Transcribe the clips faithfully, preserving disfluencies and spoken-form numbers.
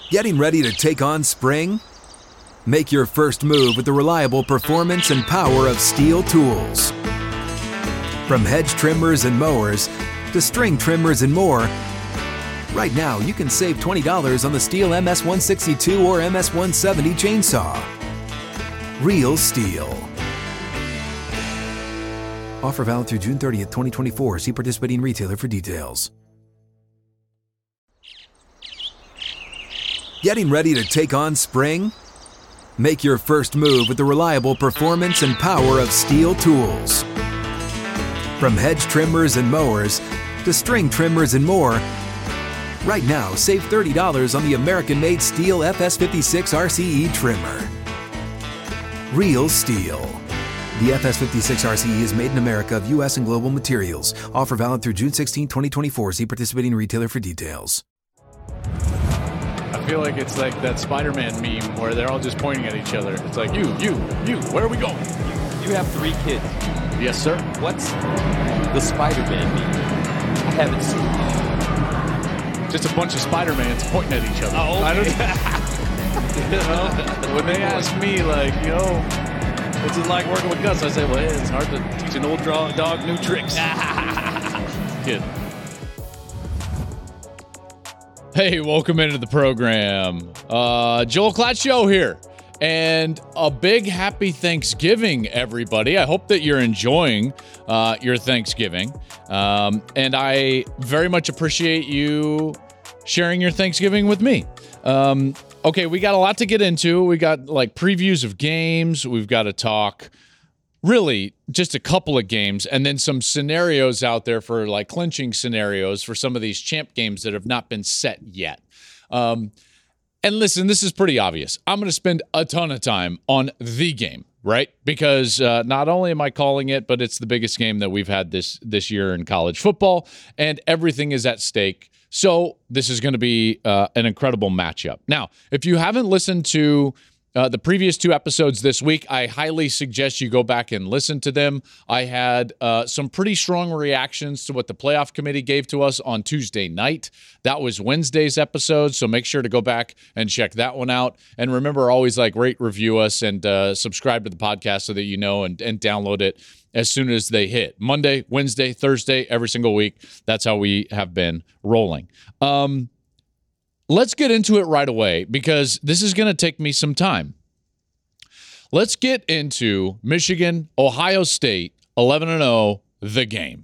Getting ready to take on spring? Make your first move with the reliable performance and power of Steel tools. From hedge trimmers and mowers to string trimmers and more, right now you can save twenty dollars on the Steel M S one sixty-two or M S one seventy chainsaw. Real Steel. Offer valid through June thirtieth, twenty twenty-four. See participating retailer for details. Getting ready to take on spring? Make your first move with the reliable performance and power of Steel tools. From hedge trimmers and mowers to string trimmers and more, right now save thirty dollars on the American-made Steel F S fifty-six R C E trimmer. Real Steel. The F S fifty-six R C E is made in America of U S and global materials. Offer valid through June sixteenth, twenty twenty-four. See participating retailer for details. I feel like it's like that Spider-Man meme where they're all just pointing at each other. It's like, you, you, you, where are we going? You have three kids. Yes, sir. What's the Spider-Man meme? I haven't seen it. Just a bunch of Spider-Mans pointing at each other. Oh, okay. I don't, you know, when they ask me, like, you know, what's it like working with Gus? I say, well, it's hard to teach an old dog new tricks. Kid. Hey, welcome into the program. Uh, Joel Klatt Show here. And a big happy Thanksgiving, everybody. I hope that you're enjoying uh, your Thanksgiving. Um, and I very much appreciate you sharing your Thanksgiving with me. Um, okay, we got a lot to get into. We got like previews of games. We've got to talk really just a couple of games and then some scenarios out there for like clinching scenarios for some of these champ games that have not been set yet. Um, and listen, this is pretty obvious. I'm going to spend a ton of time on the game, right? Because uh, not only am I calling it, but it's the biggest game that we've had this this year in college football, and everything is at stake. So this is going to be uh, an incredible matchup. Now, if you haven't listened to Uh, the previous two episodes this week, I highly suggest you go back and listen to them. I had uh, some pretty strong reactions to what the playoff committee gave to us on Tuesday night. That was Wednesday's episode, so make sure to go back and check that one out. And remember, always like rate, review us, and uh, subscribe to the podcast so that you know and, and download it as soon as they hit. Monday, Wednesday, Thursday, every single week. That's how we have been rolling. Um, Let's get into it right away because this is going to take me some time. Let's get into Michigan, Ohio State, eleven and oh, the game.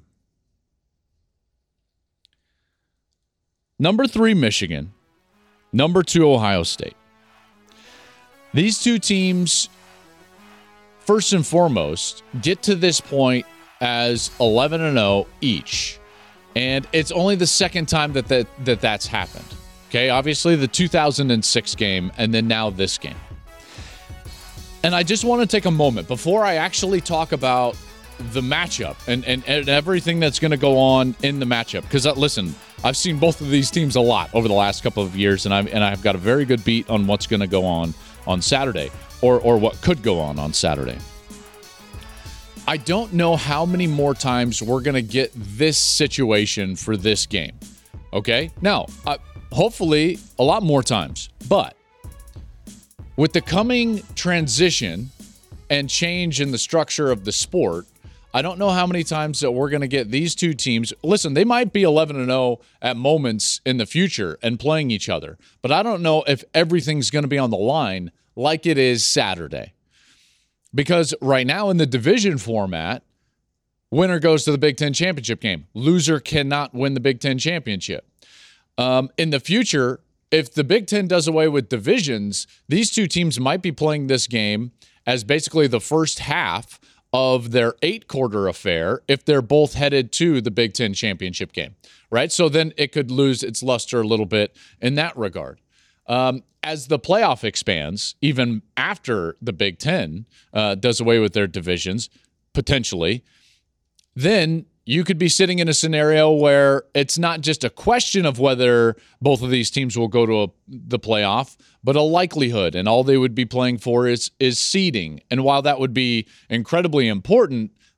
Number three, Michigan. Number two, Ohio State. These two teams, first and foremost, get to this point as eleven and oh each. And it's only the second time that, that, that that's happened. Okay, obviously the two thousand six game and then now this game. And I just want to take a moment before I actually talk about the matchup and, and, and everything that's going to go on in the matchup. Because, uh, listen, I've seen both of these teams a lot over the last couple of years, and, I'm, and I've got a very good beat on what's going to go on on Saturday or, or what could go on on Saturday. I don't know how many more times we're going to get this situation for this game. Okay? Now, I... hopefully a lot more times. But with the coming transition and change in the structure of the sport, I don't know how many times that we're going to get these two teams. Listen, they might be eleven and oh at moments in the future and playing each other, but I don't know if everything's going to be on the line like it is Saturday. Because right now in the division format, winner goes to the Big Ten championship game. Loser cannot win the Big Ten championship. Um, in the future, if the Big Ten does away with divisions, these two teams might be playing this game as basically the first half of their eight-quarter affair if they're both headed to the Big Ten championship game, right? So then it could lose its luster a little bit in that regard. Um, as the playoff expands, even after the Big Ten uh, does away with their divisions, potentially, then you could be sitting in a scenario where it's not just a question of whether both of these teams will go to a, the playoff, but a likelihood, and all they would be playing for is is seeding. And while that would be incredibly important,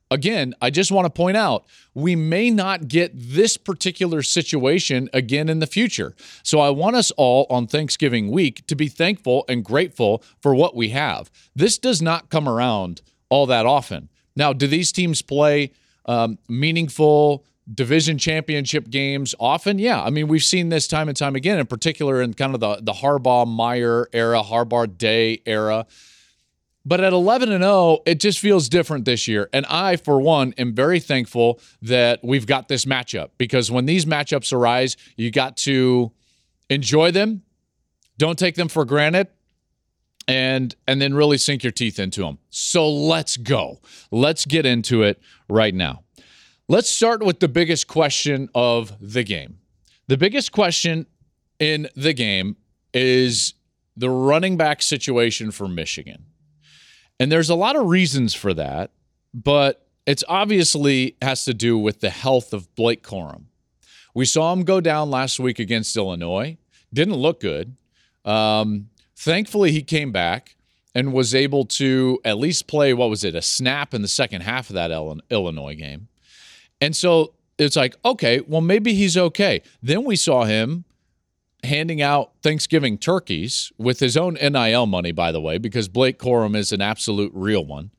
again, I just want to point out, we may not get this particular situation again in the future. So I want us all on Thanksgiving week to be thankful and grateful for what we have. This does not come around all that often. Now, do these teams play um, meaningful division championship games often? Yeah. I mean, we've seen this time and time again, in particular in kind of the, the Harbaugh-Meyer era, Harbaugh-Day era. But at eleven and oh, it just feels different this year. And I, for one, am very thankful that we've got this matchup, because when these matchups arise, you got to enjoy them, don't take them for granted, and and then really sink your teeth into them. So let's go. Let's get into it right now. Let's start with the biggest question of the game. The biggest question in the game is the running back situation for Michigan. And there's a lot of reasons for that, but it's obviously has to do with the health of Blake Corum. We saw him go down last week against Illinois. Didn't look good. Um, thankfully, he came back and was able to at least play, what was it, a snap in the second half of that Illinois game. And so it's like, okay, well, maybe he's okay. Then we saw him handing out Thanksgiving turkeys with his own N I L money, by the way, because Blake Corum is an absolute real one.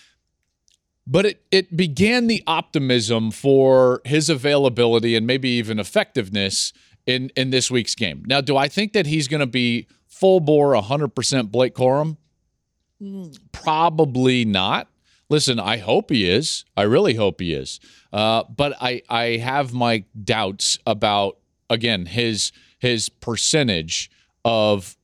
But it, it began the optimism for his availability and maybe even effectiveness in, in this week's game. Now, do I think that he's going to be full bore one hundred percent Blake Corum? Probably not. Listen, I hope he is. I really hope he is. Uh, but I, I have my doubts about, again, his his percentage of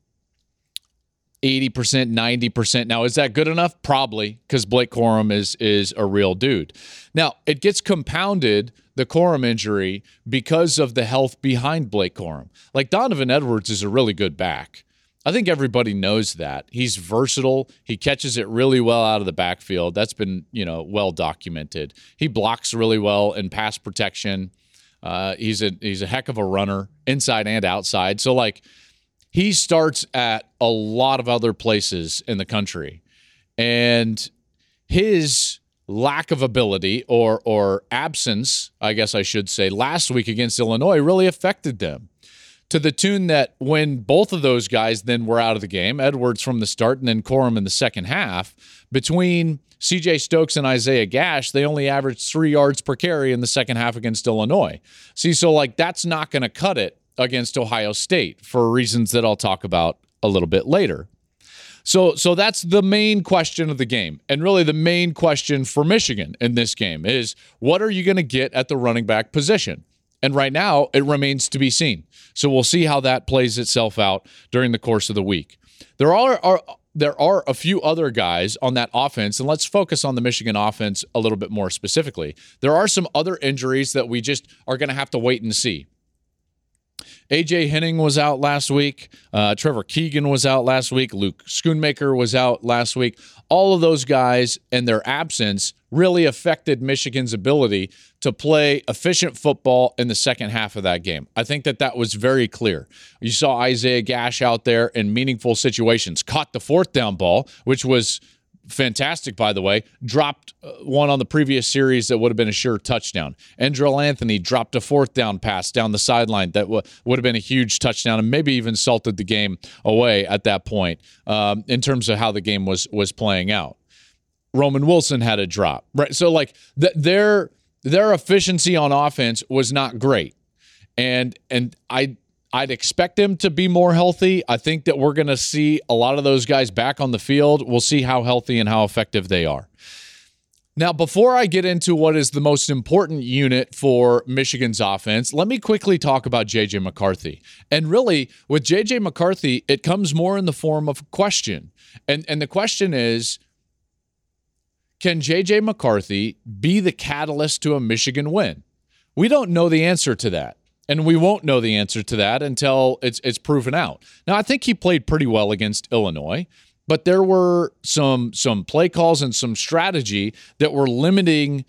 eighty percent, ninety percent. Now, is that good enough? Probably, because Blake Corum is is a real dude. Now, it gets compounded, the Corum injury, because of the health behind Blake Corum. Like, Donovan Edwards is a really good back. I think everybody knows that. He's versatile. He catches it really well out of the backfield. That's been, you know, well documented. He blocks really well in pass protection. Uh, he's a he's a heck of a runner, inside and outside. So, like, he starts at a lot of other places in the country. And his lack of ability or or absence, I guess I should say, last week against Illinois really affected them, to the tune that when both of those guys then were out of the game, Edwards from the start and then Corum in the second half, between C J Stokes and Isaiah Gash, they only averaged three yards per carry in the second half against Illinois. See, so like that's not going to cut it against Ohio State for reasons that I'll talk about a little bit later. So, so that's the main question of the game. And really the main question for Michigan in this game is, what are you going to get at the running back position? And right now, it remains to be seen. So we'll see how that plays itself out during the course of the week. There are, are there are a few other guys on that offense, and let's focus on the Michigan offense a little bit more specifically. There are some other injuries that we just are going to have to wait and see. A J Henning was out last week. Uh, Trevor Keegan was out last week. Luke Schoonmaker was out last week. All of those guys and their absence really affected Michigan's ability to play efficient football in the second half of that game. I think that that was very clear. You saw Isaiah Gash out there in meaningful situations, caught the fourth down ball, which was fantastic, by the way, dropped one on the previous series that would have been a sure touchdown. Andrell Anthony dropped a fourth down pass down the sideline that w- would have been a huge touchdown and maybe even salted the game away at that point um, in terms of how the game was was playing out. Roman Wilson had a drop, right? So like th- their their efficiency on offense was not great, and and I. I'd expect them to be more healthy. I think that we're going to see a lot of those guys back on the field. We'll see how healthy and how effective they are. Now, before I get into what is the most important unit for Michigan's offense, let me quickly talk about J J McCarthy. And really, with J J McCarthy, it comes more in the form of a question. And, and the question is, can J J McCarthy be the catalyst to a Michigan win? We don't know the answer to that. And we won't know the answer to that until it's it's proven out. Now, I think he played pretty well against Illinois, but there were some some play calls and some strategy that were limiting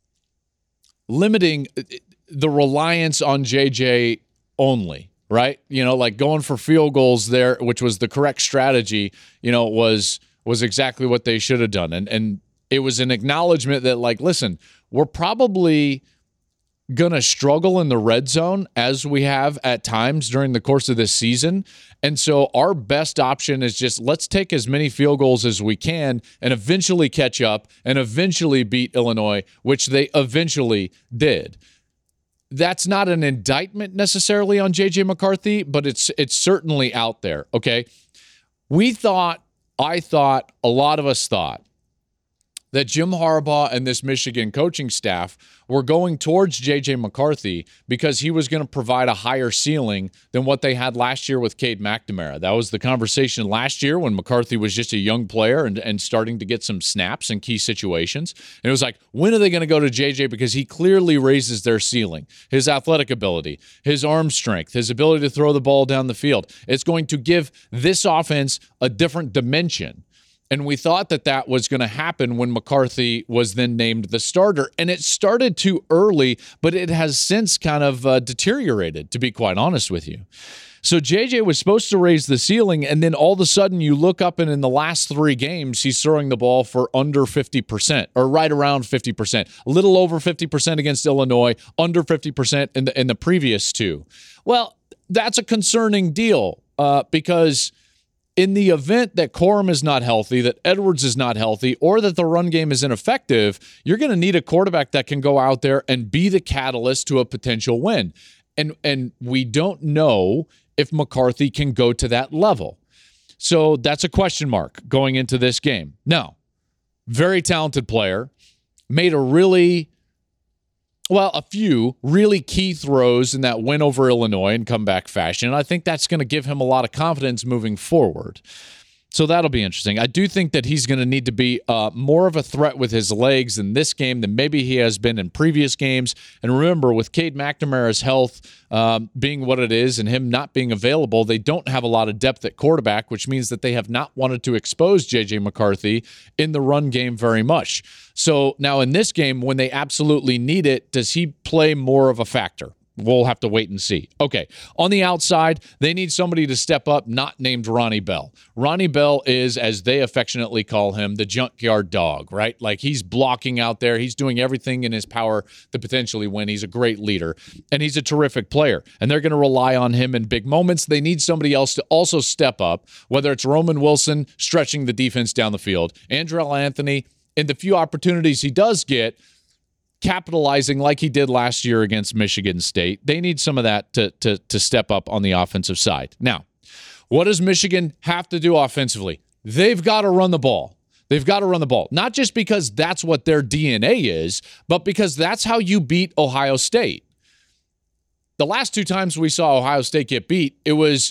limiting the reliance on J J only, right? You know, like going for field goals there, which was the correct strategy, you know, was was exactly what they should have done. And and it was an acknowledgement that, like, listen, we're probably going to struggle in the red zone as we have at times during the course of this season. And so our best option is just let's take as many field goals as we can and eventually catch up and eventually beat Illinois, which they eventually did. That's not an indictment necessarily on J J McCarthy, but it's it's certainly out there, okay? We thought, I thought, a lot of us thought that Jim Harbaugh and this Michigan coaching staff were going towards J J McCarthy because he was going to provide a higher ceiling than what they had last year with Cade McNamara. That was the conversation last year when McCarthy was just a young player and, and starting to get some snaps in key situations. And it was like, when are they going to go to J J? Because he clearly raises their ceiling. His athletic ability, his arm strength, his ability to throw the ball down the field. It's going to give this offense a different dimension. And we thought that that was going to happen when McCarthy was then named the starter. And it started too early, but it has since kind of uh, deteriorated, to be quite honest with you. So J J was supposed to raise the ceiling, and then all of a sudden you look up and in the last three games, he's throwing the ball for under fifty percent, or right around fifty percent. A little over fifty percent against Illinois, under fifty percent in the, in the previous two. Well, that's a concerning deal uh, because in the event that Corum is not healthy, that Edwards is not healthy, or that the run game is ineffective, you're going to need a quarterback that can go out there and be the catalyst to a potential win. And, and we don't know if McCarthy can go to that level. So that's a question mark going into this game. Now, very talented player, made a really, well, a few really key throws in that win over Illinois in comeback fashion. And I think that's going to give him a lot of confidence moving forward. So that'll be interesting. I do think that he's going to need to be uh, more of a threat with his legs in this game than maybe he has been in previous games. And remember, with Cade McNamara's health um, being what it is and him not being available, they don't have a lot of depth at quarterback, which means that they have not wanted to expose J J McCarthy in the run game very much. So now in this game, when they absolutely need it, does he play more of a factor? We'll have to wait and see. Okay, on the outside, they need somebody to step up, not named Ronnie Bell. Ronnie Bell is, as they affectionately call him, the junkyard dog, right? Like, he's blocking out there. He's doing everything in his power to potentially win. He's a great leader, and he's a terrific player, and they're going to rely on him in big moments. They need somebody else to also step up, whether it's Roman Wilson stretching the defense down the field, Andrell Anthony, in the few opportunities he does get, capitalizing like he did last year against Michigan State. They need some of that to, to, to step up on the offensive side. Now, what does Michigan have to do offensively? They've got to run the ball. They've got to run the ball. Not just because that's what their D N A is, but because that's how you beat Ohio State. The last two times we saw Ohio State get beat, it was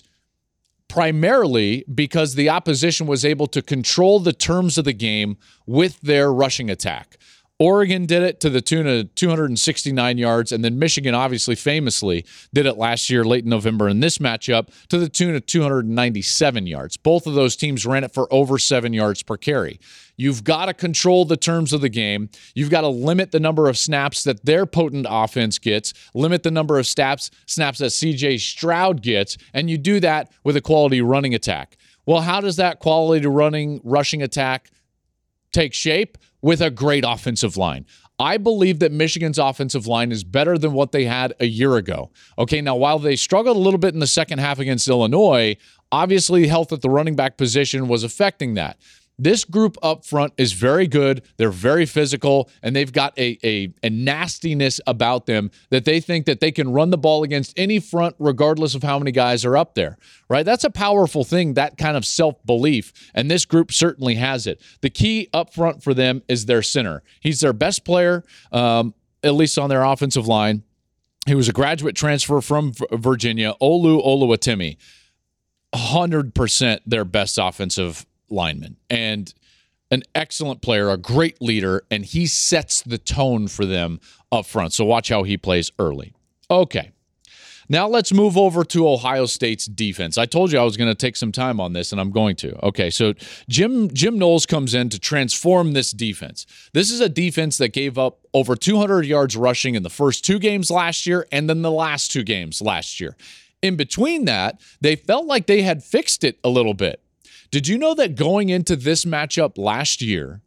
primarily because the opposition was able to control the terms of the game with their rushing attack. Oregon did it to the tune of two hundred sixty-nine yards, and then Michigan obviously famously did it last year, late in November in this matchup, to the tune of two hundred ninety-seven yards. Both of those teams ran it for over seven yards per carry. You've got to control the terms of the game. You've got to limit the number of snaps that their potent offense gets, limit the number of snaps, snaps that C J Stroud gets, and you do that with a quality running attack. Well, how does that quality running rushing attack take shape? With a great offensive line. I believe that Michigan's offensive line is better than what they had a year ago. Okay, now while they struggled a little bit in the second half against Illinois, obviously health at the running back position was affecting that. This group up front is very good. They're very physical, and they've got a, a, a nastiness about them that they think that they can run the ball against any front regardless of how many guys are up there, right? That's a powerful thing, that kind of self-belief, and this group certainly has it. The key up front for them is their center. He's their best player, um, at least on their offensive line. He was a graduate transfer from Virginia, Olu Oluwatimi. one hundred percent their best offensive lineman and an excellent player, a great leader, and he sets the tone for them up front. So watch how he plays early. Okay. Now let's move over to Ohio State's defense. I told you I was going to take some time on this, and I'm going to. Okay, so Jim Jim Knowles comes in to transform this defense. This is a defense that gave up over two hundred yards rushing in the first two games last year and then the last two games last year. In between that, they felt like they had fixed it a little bit. Did you know that going into this matchup last year,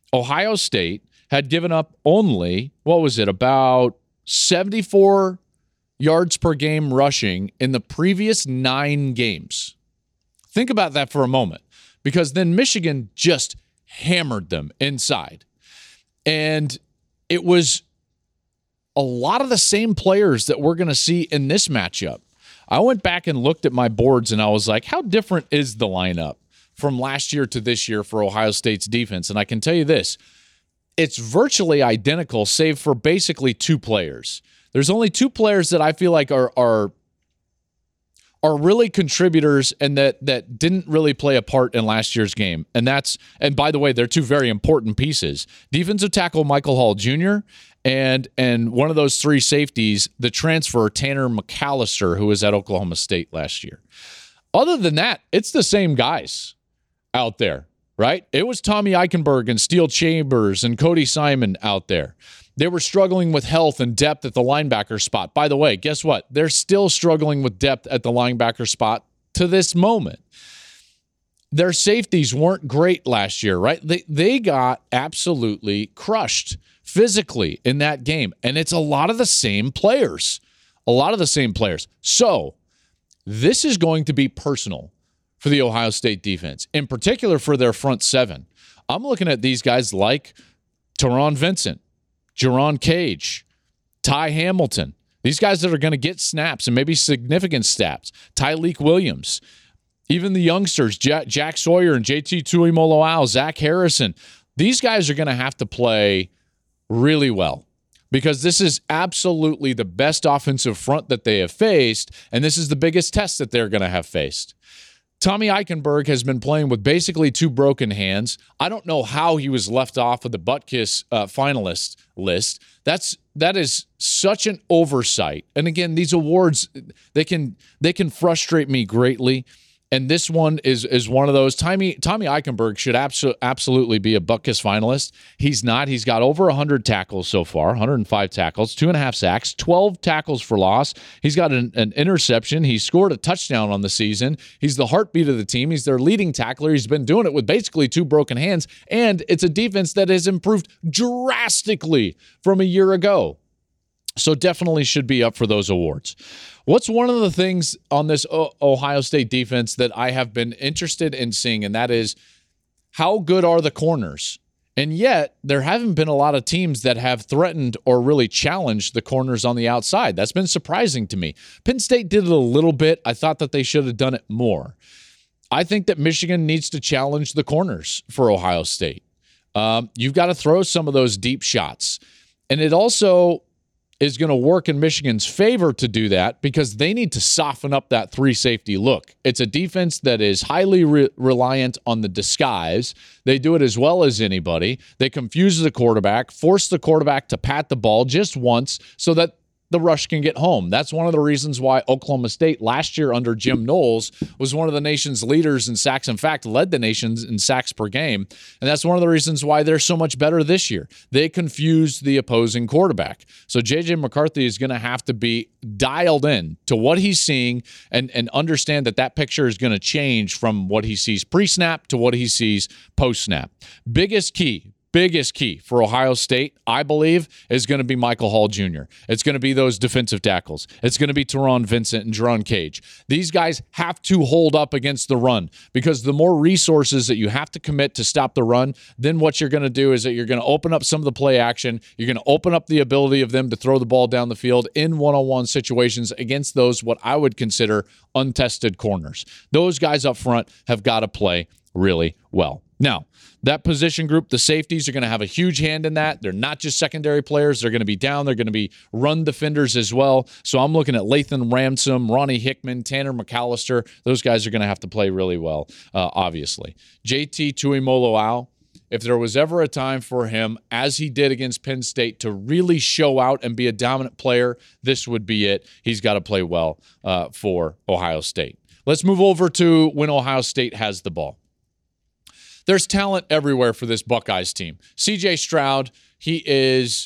Ohio State had given up only, what was it, about seventy-four yards per game rushing in the previous nine games. Think about that for a moment, because then Michigan just hammered them inside. And it was a lot of the same players that we're going to see in this matchup. I went back and looked at my boards, and I was like, how different is the lineup from last year to this year for Ohio State's defense? And I can tell you this, it's virtually identical, save for basically two players. There's only two players that I feel like are are are really contributors and that that didn't really play a part in last year's game. And that's, and by the way, they're two very important pieces. Defensive tackle Michael Hall Junior and and one of those three safeties, the transfer Tanner McAllister, who was at Oklahoma State last year. Other than that, it's the same guys out there, right? It was Tommy Eichenberg and Steele Chambers and Cody Simon out there. They were struggling with health and depth at the linebacker spot. By the way, guess what? They're still struggling with depth at the linebacker spot to this moment. Their safeties weren't great last year, right? They they got absolutely crushed physically in that game. And it's a lot of the same players. A lot of the same players. So this is going to be personal for the Ohio State defense, in particular for their front seven. I'm looking at these guys like Teron Vincent, Jerron Cage, Ty Hamilton, these guys that are going to get snaps and maybe significant snaps, Tyleek Williams, even the youngsters, Jack, Jack Sawyer and J T Tuimoloau, Zach Harrison. These guys are going to have to play really well because this is absolutely the best offensive front that they have faced, and this is the biggest test that they're going to have faced. Tommy Eichenberg has been playing with basically two broken hands. I don't know how he was left off of the Butkus uh, finalist list. That's that is such an oversight. And again, these awards, they can they can frustrate me greatly. And this one is is one of those. Tommy Tommy Eichenberg should abso- absolutely be a Butkus finalist. He's not. He's got over one hundred tackles so far, one hundred five tackles, two and a half sacks, twelve tackles for loss. He's got an, an interception. He scored a touchdown on the season. He's the heartbeat of the team. He's their leading tackler. He's been doing it with basically two broken hands. And it's a defense that has improved drastically from a year ago. So definitely should be up for those awards. What's one of the things on this o- Ohio State defense that I have been interested in seeing, and that is how good are the corners? And yet, there haven't been a lot of teams that have threatened or really challenged the corners on the outside. That's been surprising to me. Penn State did it a little bit. I thought that they should have done it more. I think that Michigan needs to challenge the corners for Ohio State. Um, you've got to throw some of those deep shots. And it also is going to work in Michigan's favor to do that because they need to soften up that three safety look. It's a defense that is highly re- reliant on the disguise. They do it as well as anybody. They confuse the quarterback, force the quarterback to pat the ball just once so that the rush can get home. That's one of the reasons why Oklahoma State last year under Jim Knowles was one of the nation's leaders in sacks. In fact, led the nation in sacks per game. And that's one of the reasons why they're so much better this year. They confused the opposing quarterback. So J J McCarthy is going to have to be dialed in to what he's seeing and, and understand that that picture is going to change from what he sees pre-snap to what he sees post-snap. Biggest key. Biggest key for Ohio State, I believe, is going to be Michael Hall Junior It's going to be those defensive tackles. It's going to be Teron Vincent and Jerron Cage. These guys have to hold up against the run because the more resources that you have to commit to stop the run, then what you're going to do is that you're going to open up some of the play action. You're going to open up the ability of them to throw the ball down the field in one-on-one situations against those what I would consider untested corners. Those guys up front have got to play really well. Now, that position group, the safeties, are going to have a huge hand in that. They're not just secondary players. They're going to be down. They're going to be run defenders as well. So I'm looking at Lathan Ransom, Ronnie Hickman, Tanner McAllister. Those guys are going to have to play really well, uh, obviously. J T Tuimoloau, if there was ever a time for him, as he did against Penn State, to really show out and be a dominant player, this would be it. He's got to play well uh, for Ohio State. Let's move over to when Ohio State has the ball. There's talent everywhere for this Buckeyes team. C J Stroud, he is,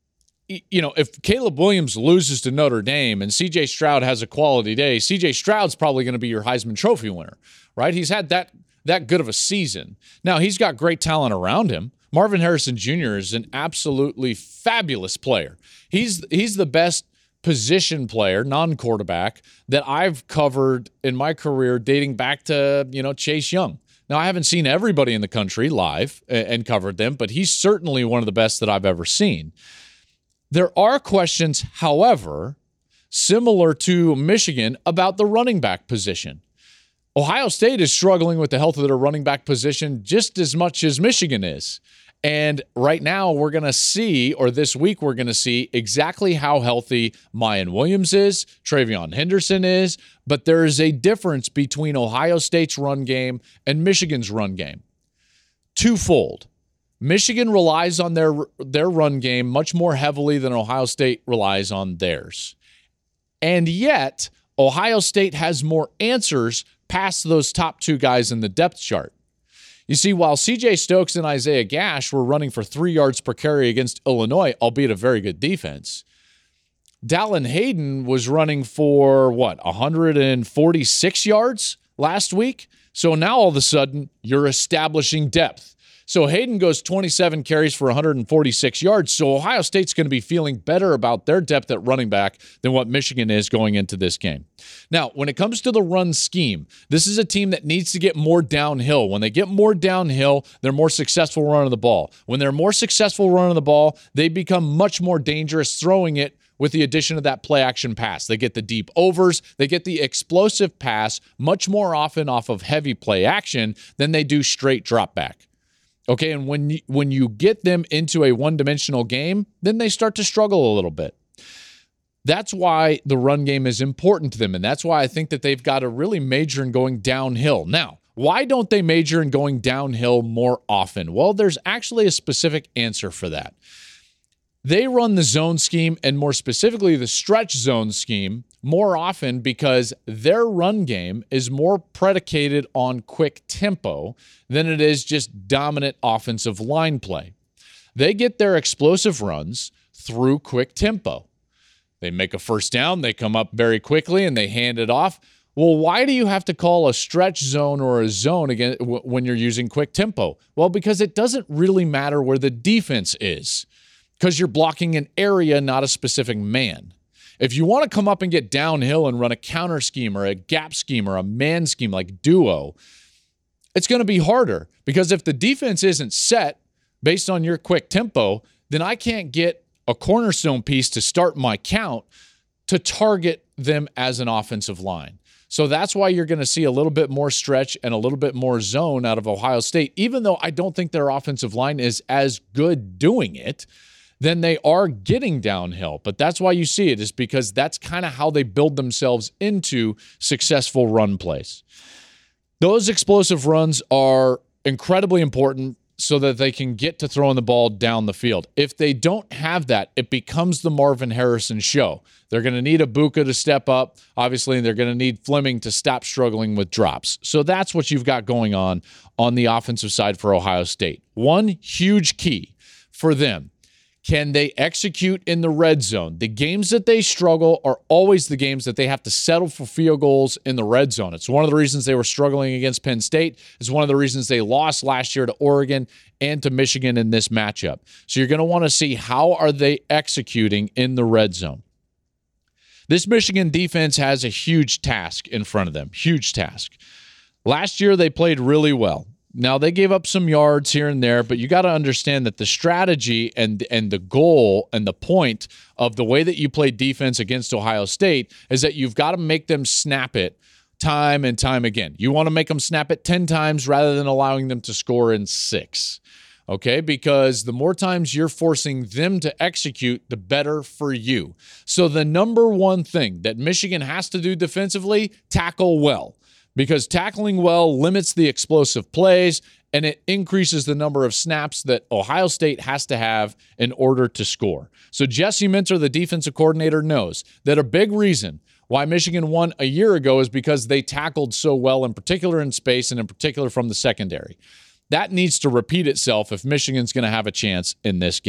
you know, if Caleb Williams loses to Notre Dame and C J Stroud has a quality day, C J Stroud's probably going to be your Heisman Trophy winner, right? He's had that that good of a season. Now, he's got great talent around him. Marvin Harrison Junior is an absolutely fabulous player. He's he's the best position player, non-quarterback, that I've covered in my career dating back to, you know, Chase Young. Now, I haven't seen everybody in the country live and covered them, but he's certainly one of the best that I've ever seen. There are questions, however, similar to Michigan about the running back position. Ohio State is struggling with the health of their running back position just as much as Michigan is. And right now we're going to see, or this week we're going to see exactly how healthy Mayan Williams is, Travion Henderson is, but there is a difference between Ohio State's run game and Michigan's run game. Twofold. Michigan relies on their, their run game much more heavily than Ohio State relies on theirs. And yet, Ohio State has more answers past those top two guys in the depth chart. You see, while C J Stokes and Isaiah Gash were running for three yards per carry against Illinois, albeit a very good defense, Dallin Hayden was running for, what, one hundred forty-six yards last week? So now all of a sudden, you're establishing depth. So Hayden goes twenty-seven carries for one hundred forty-six yards. So Ohio State's going to be feeling better about their depth at running back than what Michigan is going into this game. Now, when it comes to the run scheme, this is a team that needs to get more downhill. When they get more downhill, they're more successful running the ball. When they're more successful running the ball, they become much more dangerous throwing it with the addition of that play action pass. They get the deep overs, they get the explosive pass much more often off of heavy play action than they do straight drop back. Okay, and when you, when you get them into a one-dimensional game, then they start to struggle a little bit. That's why the run game is important to them, and that's why I think that they've got to really major in going downhill. Now, why don't they major in going downhill more often? Well, there's actually a specific answer for that. They run the zone scheme, and more specifically the stretch zone scheme, more often because their run game is more predicated on quick tempo than it is just dominant offensive line play. They get their explosive runs through quick tempo. They make a first down, they come up very quickly, and they hand it off. Well, why do you have to call a stretch zone or a zone again when you're using quick tempo? Well, because it doesn't really matter where the defense is, because you're blocking an area, not a specific man. If you want to come up and get downhill and run a counter scheme or a gap scheme or a man scheme like duo, it's going to be harder, because if the defense isn't set based on your quick tempo, then I can't get a cornerstone piece to start my count to target them as an offensive line. So that's why you're going to see a little bit more stretch and a little bit more zone out of Ohio State, even though I don't think their offensive line is as good doing it. Then they are getting downhill. But that's why you see it, is because that's kind of how they build themselves into successful run plays. Those explosive runs are incredibly important so that they can get to throwing the ball down the field. If they don't have that, it becomes the Marvin Harrison show. They're going to need Ibuka to step up. Obviously, they're going to need Fleming to stop struggling with drops. So that's what you've got going on on the offensive side for Ohio State. One huge key for them: can they execute in the red zone? The games that they struggle are always the games that they have to settle for field goals in the red zone. It's one of the reasons they were struggling against Penn State. It's one of the reasons they lost last year to Oregon and to Michigan in this matchup. So you're going to want to see, how are they executing in the red zone? This Michigan defense has a huge task in front of them, huge task. Last year they played really well. Now, they gave up some yards here and there, but you got to understand that the strategy and, and the goal and the point of the way that you play defense against Ohio State is that you've got to make them snap it time and time again. You want to make them snap it ten times rather than allowing them to score in six, okay? Because the more times you're forcing them to execute, the better for you. So the number one thing that Michigan has to do defensively, tackle well. Because tackling well limits the explosive plays, and it increases the number of snaps that Ohio State has to have in order to score. So Jesse Minter, the defensive coordinator, knows that a big reason why Michigan won a year ago is because they tackled so well, in particular in space and in particular from the secondary. That needs to repeat itself if Michigan's going to have a chance in this game.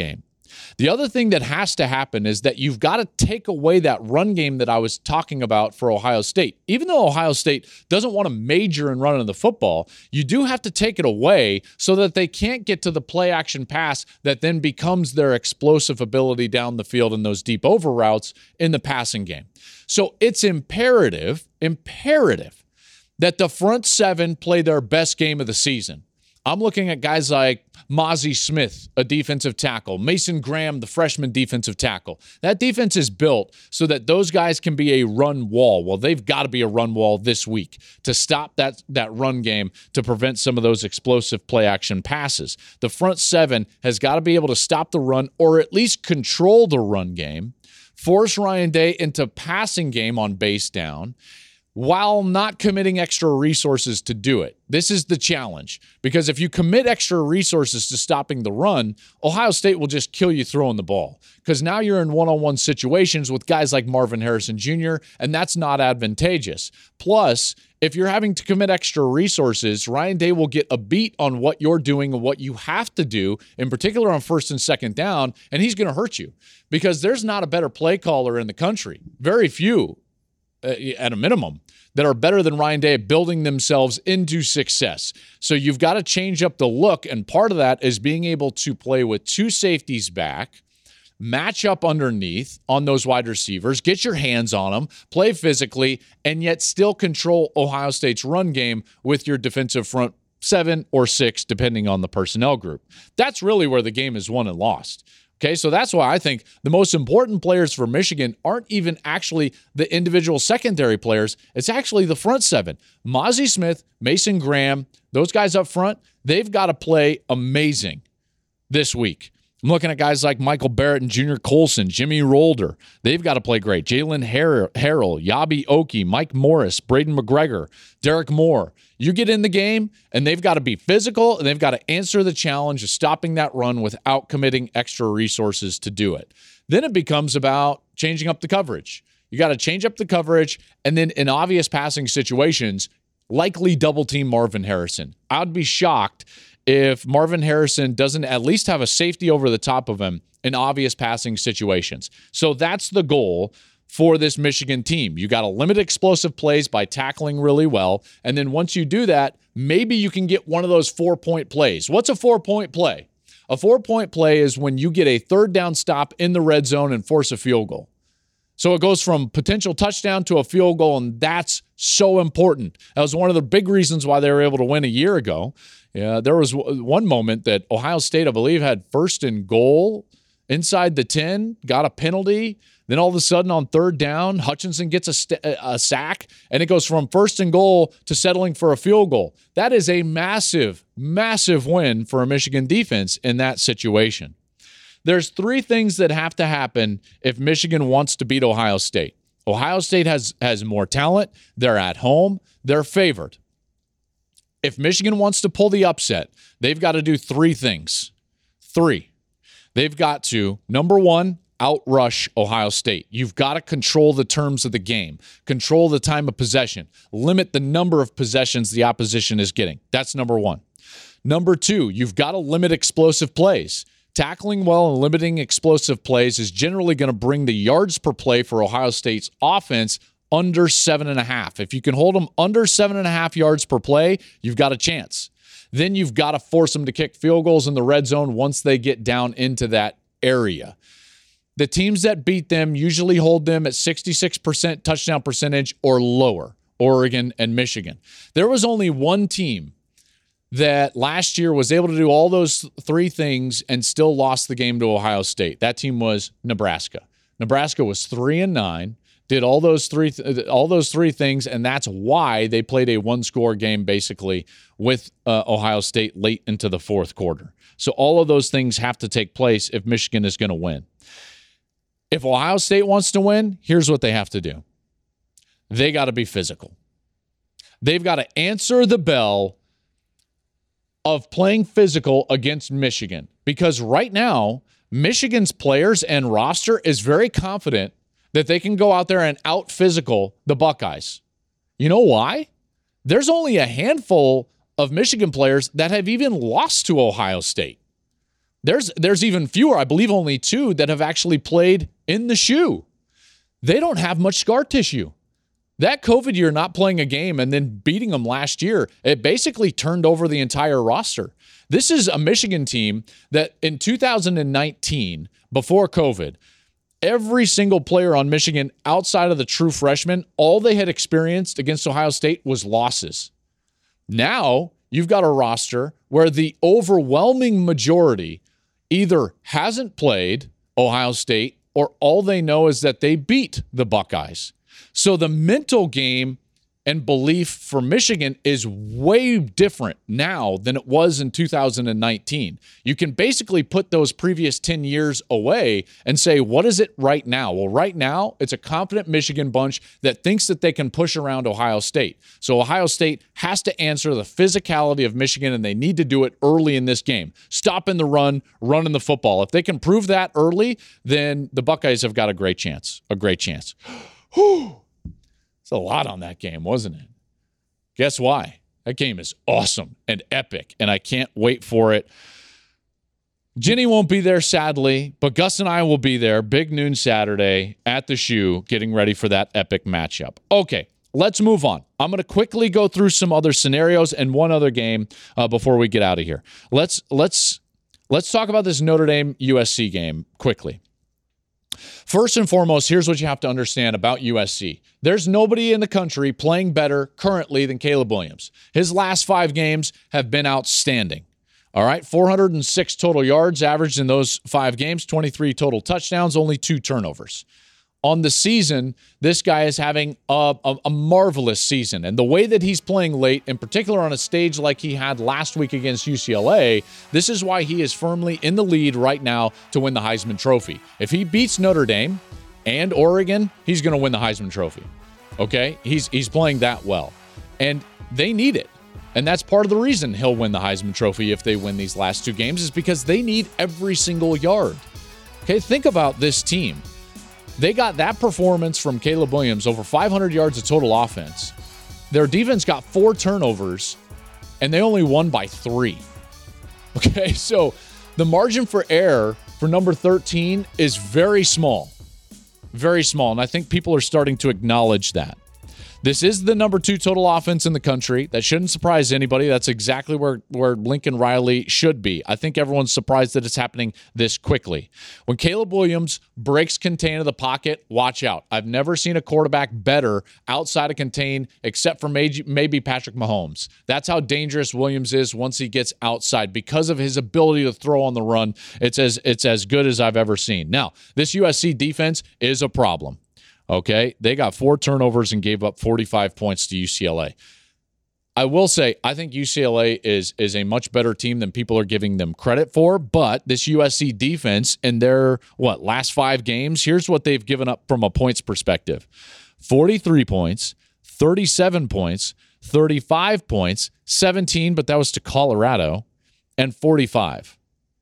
The other thing that has to happen is that you've got to take away that run game that I was talking about for Ohio State. Even though Ohio State doesn't want to major in running the football, you do have to take it away so that they can't get to the play action pass that then becomes their explosive ability down the field in those deep over routes in the passing game. So it's imperative, imperative that the front seven play their best game of the season. I'm looking at guys like Mazi Smith, a defensive tackle, Mason Graham, the freshman defensive tackle. That defense is built so that those guys can be a run wall. Well, they've got to be a run wall this week to stop that, that run game to prevent some of those explosive play action passes. The front seven has got to be able to stop the run or at least control the run game, force Ryan Day into passing game on base down, while not committing extra resources to do it. This is the challenge, because if you commit extra resources to stopping the run, Ohio State will just kill you throwing the ball, because now you're in one-on-one situations with guys like Marvin Harrison Junior, and that's not advantageous. Plus, if you're having to commit extra resources, Ryan Day will get a beat on what you're doing and what you have to do, in particular on first and second down, and he's going to hurt you, because there's not a better play caller in the country. Very few, uh, at a minimum, that are better than Ryan Day at building themselves into success. So you've got to change up the look, and part of that is being able to play with two safeties back, match up underneath on those wide receivers, get your hands on them, play physically, and yet still control Ohio State's run game with your defensive front seven or six, depending on the personnel group. That's really where the game is won and lost. Okay, so that's why I think the most important players for Michigan aren't even actually the individual secondary players. It's actually the front seven. Mazi Smith, Mason Graham, those guys up front, they've got to play amazing this week. I'm looking at guys like Michael Barrett and Junior Colson, Jimmy Rolder. They've got to play great. Jalen Har- Harrell, Yabi Oki, Mike Morris, Braden McGregor, Derek Moore. You get in the game, and they've got to be physical, and they've got to answer the challenge of stopping that run without committing extra resources to do it. Then it becomes about changing up the coverage. You got to change up the coverage, and then in obvious passing situations, likely double-team Marvin Harrison. I'd be shocked if Marvin Harrison doesn't at least have a safety over the top of him in obvious passing situations. So that's the goal for this Michigan team. You got to limit explosive plays by tackling really well. And then once you do that, maybe you can get one of those four-point plays. What's a four-point play? A four-point play is when you get a third down stop in the red zone and force a field goal. So it goes from potential touchdown to a field goal, and that's so important. That was one of the big reasons why they were able to win a year ago. Yeah, there was one moment that Ohio State, I believe, had first and goal inside the ten, got a penalty. Then all of a sudden on third down, Hutchinson gets a, st- a sack, and it goes from first and goal to settling for a field goal. That is a massive, massive win for a Michigan defense in that situation. There's three things that have to happen if Michigan wants to beat Ohio State. Ohio State has, has more talent. They're at home. They're favored. If Michigan wants to pull the upset, they've got to do three things. Three. They've got to, number one, outrush Ohio State. You've got to control the terms of the game, control the time of possession, limit the number of possessions the opposition is getting. That's number one. Number two, you've got to limit explosive plays. Tackling well and limiting explosive plays is generally going to bring the yards per play for Ohio State's offense under seven and a half. If you can hold them under seven and a half yards per play, you've got a chance. Then you've got to force them to kick field goals in the red zone once they get down into that area. The teams that beat them usually hold them at sixty-six percent touchdown percentage or lower, Oregon and Michigan. There was only one team that last year was able to do all those three things and still lost the game to Ohio State. That team was Nebraska. Nebraska was three and nine, did all those three th- all those three things, and that's why they played a one-score game basically with uh, Ohio State late into the fourth quarter. So all of those things have to take place if Michigan is going to win. If Ohio State wants to win, here's what they have to do. They got to be physical. They've got to answer the bell of playing physical against Michigan, because right now, Michigan's players and roster is very confident that they can go out there and out-physical the Buckeyes. You know why? There's only a handful of Michigan players that have even lost to Ohio State. There's there's even fewer, I believe only two, that have actually played in the shoe. They don't have much scar tissue. That COVID year not playing a game and then beating them last year, it basically turned over the entire roster. This is a Michigan team that in two thousand nineteen, before COVID, every single player on Michigan outside of the true freshmen, all they had experienced against Ohio State was losses. Now you've got a roster where the overwhelming majority either hasn't played Ohio State or all they know is that they beat the Buckeyes. So the mental game and belief for Michigan is way different now than it was in two thousand nineteen. You can basically put those previous ten years away and say, what is it right now? Well, right now, it's a confident Michigan bunch that thinks that they can push around Ohio State. So Ohio State has to answer the physicality of Michigan, and they need to do it early in this game. Stopping the run, running the football. If they can prove that early, then the Buckeyes have got a great chance. A great chance. Whew. It's a lot on that game, wasn't it? Guess why? That game is awesome and epic, and I can't wait for it. Jenny won't be there, sadly, but Gus and I will be there, big noon Saturday at the Shoe, getting ready for that epic matchup. Okay, let's move on. I'm going to quickly go through some other scenarios and one other game uh, before we get out of here. Let's let's let's talk about this Notre Dame U S C game quickly. First and foremost, here's what you have to understand about U S C. There's nobody in the country playing better currently than Caleb Williams. His last five games have been outstanding. All right, four hundred six total yards averaged in those five games, twenty-three total touchdowns, only two turnovers. On the season, this guy is having a, a, a marvelous season. And the way that he's playing late, in particular on a stage like he had last week against U C L A, this is why he is firmly in the lead right now to win the Heisman Trophy. If he beats Notre Dame and Oregon, he's going to win the Heisman Trophy. Okay? He's he's playing that well. And they need it. And that's part of the reason he'll win the Heisman Trophy if they win these last two games, is because they need every single yard. Okay? Think about this team. They got that performance from Caleb Williams, over five hundred yards of total offense. Their defense got four turnovers, and they only won by three. Okay, so the margin for error for number thirteen is very small. Very small, and I think people are starting to acknowledge that. This is the number two total offense in the country. That shouldn't surprise anybody. That's exactly where, where Lincoln Riley should be. I think everyone's surprised that it's happening this quickly. When Caleb Williams breaks contain of the pocket, watch out. I've never seen a quarterback better outside of contain except for maybe, maybe Patrick Mahomes. That's how dangerous Williams is once he gets outside. Because of his ability to throw on the run, it's as, it's as good as I've ever seen. Now, this U S C defense is a problem. Okay, they got four turnovers and gave up forty-five points to U C L A. I will say, I think U C L A is is a much better team than people are giving them credit for, but this U S C defense in their, what, last five games, here's what they've given up from a points perspective. forty-three points, thirty-seven points, thirty-five points, seventeen, but that was to Colorado, and forty-five.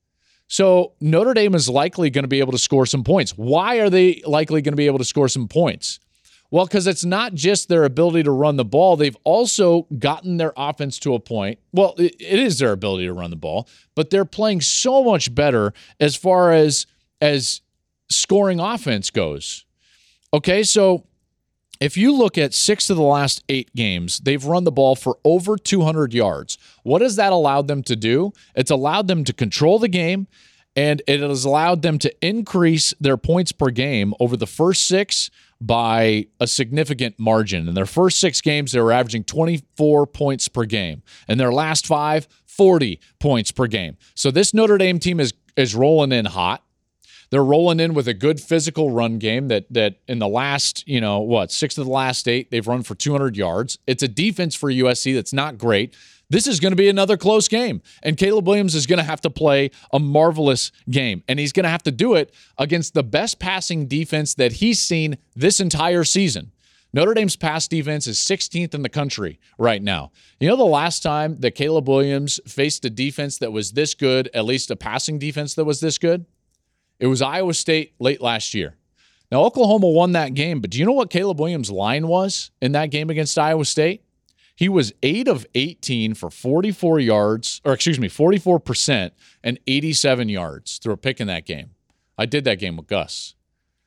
So Notre Dame is likely going to be able to score some points. Why are they likely going to be able to score some points? Well, because it's not just their ability to run the ball. They've also gotten their offense to a point. Well, it is their ability to run the ball, but they're playing so much better as far as, as scoring offense goes. Okay, so if you look at six of the last eight games, they've run the ball for over two hundred yards. What has that allowed them to do? It's allowed them to control the game, and it has allowed them to increase their points per game over the first six by a significant margin. In their first six games, they were averaging twenty-four points per game. In their last five, forty points per game. So this Notre Dame team is, is rolling in hot. They're rolling in with a good physical run game that that in the last, you know, what, six of the last eight, they've run for two hundred yards. It's a defense for U S C that's not great. This is going to be another close game, and Caleb Williams is going to have to play a marvelous game, and he's going to have to do it against the best passing defense that he's seen this entire season. Notre Dame's pass defense is sixteenth in the country right now. You know the last time that Caleb Williams faced a defense that was this good, at least a passing defense that was this good? It was Iowa State late last year. Now, Oklahoma won that game, but do you know what Caleb Williams' line was in that game against Iowa State? He was eight of eighteen for forty-four yards, or excuse me, forty-four percent and eighty-seven yards through a pick in that game. I did that game with Gus.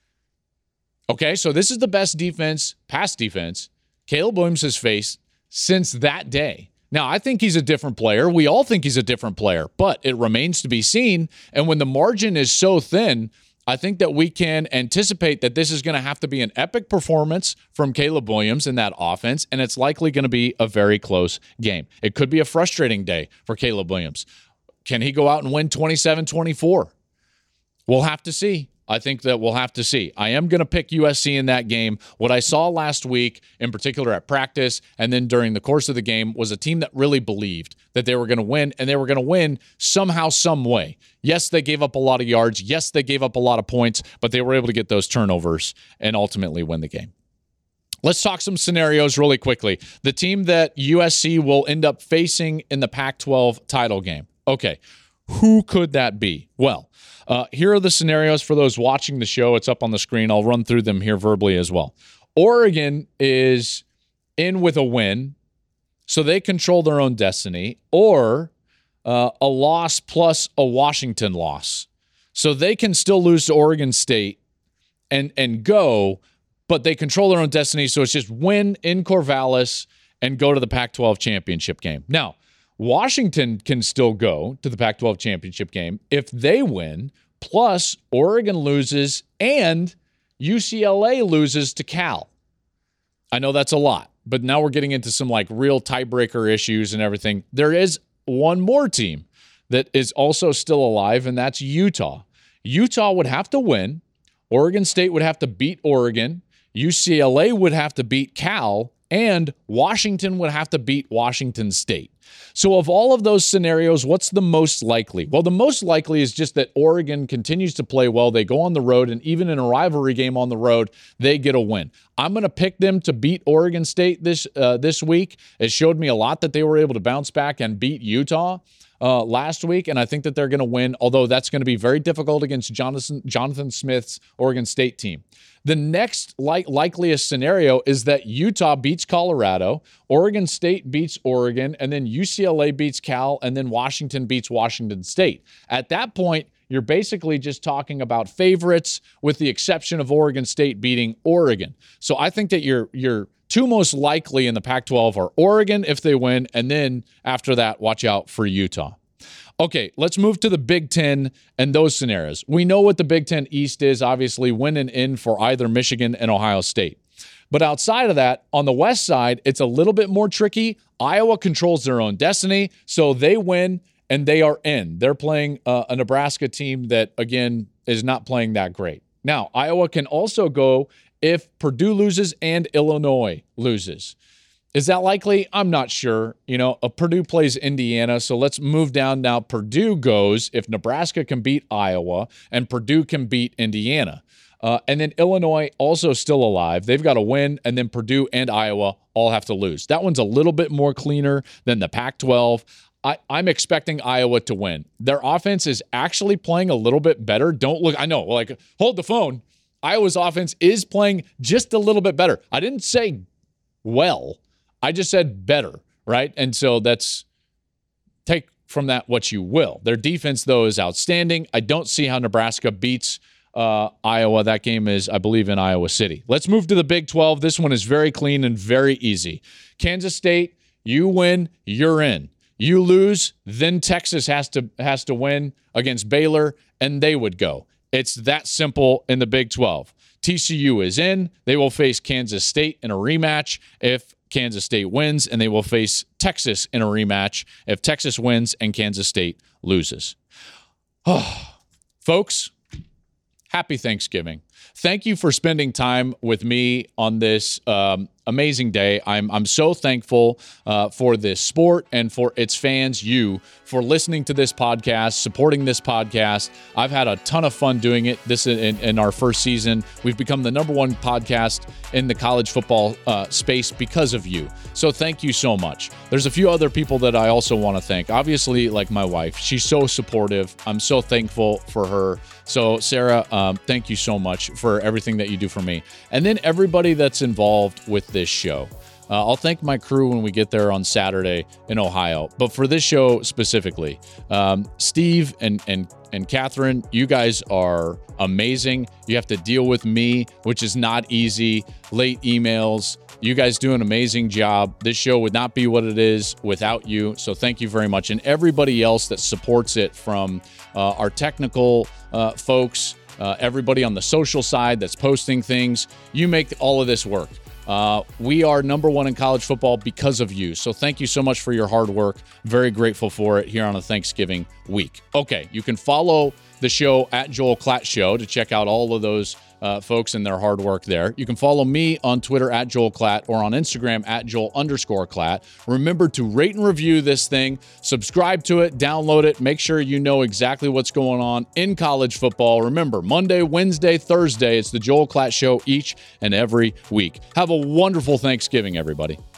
Okay, so this is the best defense, pass defense, Caleb Williams has faced since that day. Now, I think he's a different player. We all think he's a different player, but it remains to be seen. And when the margin is so thin, I think that we can anticipate that this is going to have to be an epic performance from Caleb Williams in that offense, and it's likely going to be a very close game. It could be a frustrating day for Caleb Williams. Can he go out and win twenty-seven twenty-four? We'll have to see. I think that we'll have to see. I am going to pick U S C in that game. What I saw last week, in particular at practice and then during the course of the game, was a team that really believed that they were going to win, and they were going to win somehow, some way. Yes, they gave up a lot of yards. Yes, they gave up a lot of points, but they were able to get those turnovers and ultimately win the game. Let's talk some scenarios really quickly. The team that U S C will end up facing in the Pac twelve title game. Okay, who could that be? Well, Uh, here are the scenarios for those watching the show. It's up on the screen. I'll run through them here verbally as well. Oregon is in with a win, so they control their own destiny, or uh, a loss plus a Washington loss. So they can still lose to Oregon State and, and go, but they control their own destiny, so it's just win in Corvallis and go to the Pac twelve championship game. Now, Washington can still go to the Pac twelve championship game if they win, plus Oregon loses and U C L A loses to Cal. I know that's a lot, but now we're getting into some like real tiebreaker issues and everything. There is one more team that is also still alive, and that's Utah. Utah would have to win. Oregon State would have to beat Oregon. U C L A would have to beat Cal, and Washington would have to beat Washington State. So of all of those scenarios, what's the most likely? Well, the most likely is just that Oregon continues to play well. They go on the road, and even in a rivalry game on the road, they get a win. I'm going to pick them to beat Oregon State this uh, this week. It showed me a lot that they were able to bounce back and beat Utah uh, last week, and I think that they're going to win, although that's going to be very difficult against Jonathan, Jonathan Smith's Oregon State team. The next like, likeliest scenario is that Utah beats Colorado, Oregon State beats Oregon, and then U C L A beats Cal, and then Washington beats Washington State. At that point, you're basically just talking about favorites with the exception of Oregon State beating Oregon. So I think that your your two most likely in the Pac twelve are Oregon if they win, and then after that, watch out for Utah. Okay, let's move to the Big Ten and those scenarios. We know what the Big Ten East is, obviously win and in for either Michigan and Ohio State. But outside of that, on the West side, it's a little bit more tricky. Iowa controls their own destiny, so they win and they are in. They're playing uh, a Nebraska team that, again, is not playing that great. Now, Iowa can also go if Purdue loses and Illinois loses. Is that likely? I'm not sure. You know, uh, Purdue plays Indiana, so let's move down now. Purdue goes if Nebraska can beat Iowa and Purdue can beat Indiana. Uh, and then Illinois also still alive. They've got to win, and then Purdue and Iowa all have to lose. That one's a little bit more cleaner than the Pac twelve. I, I'm expecting Iowa to win. Their offense is actually playing a little bit better. Don't look, I know, like, hold the phone. Iowa's offense is playing just a little bit better. I didn't say well. I just said better, right? And so that's, take from that what you will. Their defense, though, is outstanding. I don't see how Nebraska beats uh, Iowa. That game is, I believe, in Iowa City. Let's move to the Big twelve. This one is very clean and very easy. Kansas State, you win, you're in. You lose, then Texas has to has to win against Baylor, and they would go. It's that simple in the Big twelve. T C U is in. They will face Kansas State in a rematch if Kansas State wins, and they will face Texas in a rematch if Texas wins and Kansas State loses. Oh, folks, happy Thanksgiving. Thank you for spending time with me on this um, amazing day. I'm I'm so thankful uh, for this sport and for its fans, you, for listening to this podcast, supporting this podcast. I've had a ton of fun doing it this in, in our first season. We've become the number one podcast in the college football uh, space because of you. So thank you so much. There's a few other people that I also want to thank. Obviously, like my wife. She's so supportive. I'm so thankful for her. So Sarah, um, thank you so much for everything that you do for me. And then everybody that's involved with this show. Uh, I'll thank my crew when we get there on Saturday in Ohio. But for this show specifically, um, Steve and and and Catherine, you guys are amazing. You have to deal with me, which is not easy. Late emails. You guys do an amazing job. This show would not be what it is without you. So thank you very much. And everybody else that supports it, from uh, our technical uh, folks, uh, everybody on the social side that's posting things. You make all of this work. Uh, we are number one in college football because of you. So thank you so much for your hard work. Very grateful for it here on a Thanksgiving week. Okay, you can follow the show at Joel Klatt Show to check out all of those uh, folks and their hard work there. You can follow me on Twitter at Joel Klatt or on Instagram at Joel underscore Klatt. Remember to rate and review this thing, subscribe to it, download it, make sure you know exactly what's going on in college football. Remember, Monday, Wednesday, Thursday, it's the Joel Klatt Show each and every week. Have a wonderful Thanksgiving, everybody.